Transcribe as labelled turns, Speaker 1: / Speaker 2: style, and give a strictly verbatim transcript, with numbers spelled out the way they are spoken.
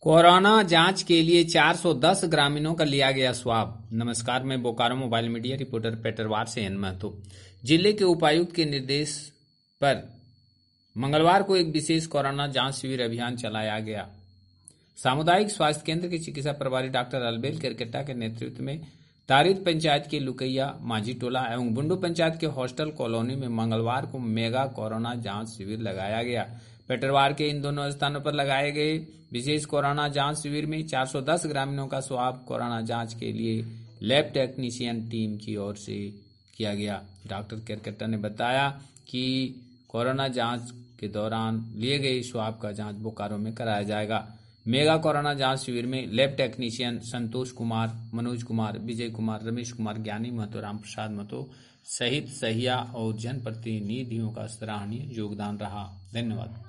Speaker 1: Corona जांच के लिए चार सौ दस ग्रामीणों का लिया गया स्वाब। नमस्कार, मैं Bokaro mobile media reporter Petarwar से एन महतो। जिले के उपायुक्त के निर्देश पर मंगलवार को एक विशेष कोरोना जांच शिविर अभियान चलाया गया। सामुदायिक स्वास्थ्य केंद्र के चिकित्सा प्रभारी डॉक्टर अलबेल केरकेट्टा के नेतृत्व में तारित पंचायत के लुकैया माझी टोला एवं बुंडू पंचायत के हॉस्टल कॉलोनी में मंगलवार को मेगा कोरोना जांच शिविर लगाया गया। पेटरवार के इन दोनों स्थानों पर लगाए गए विशेष कोरोना जांच शिविर में चार सौ दस ग्रामीणों का स्वाब कोरोना जांच के लिए लैब टेक्नीशियन टीम की ओर से किया गया। डॉक्टर केरकेट्टा ने बताया कि कोरोना जांच के दौरान लिए गए स्वाब का जांच बोकारो में कराया जाएगा। मेगा कोरोना जांच शिविर में लैब टेक्नीशियन संतोष कुमार, मनोज कुमार, विजय कुमार, रमेश कुमार, ज्ञानी महतो, राम प्रसाद महतो सहित सहिया और जनप्रतिनिधियों का सराहनीय योगदान रहा। धन्यवाद।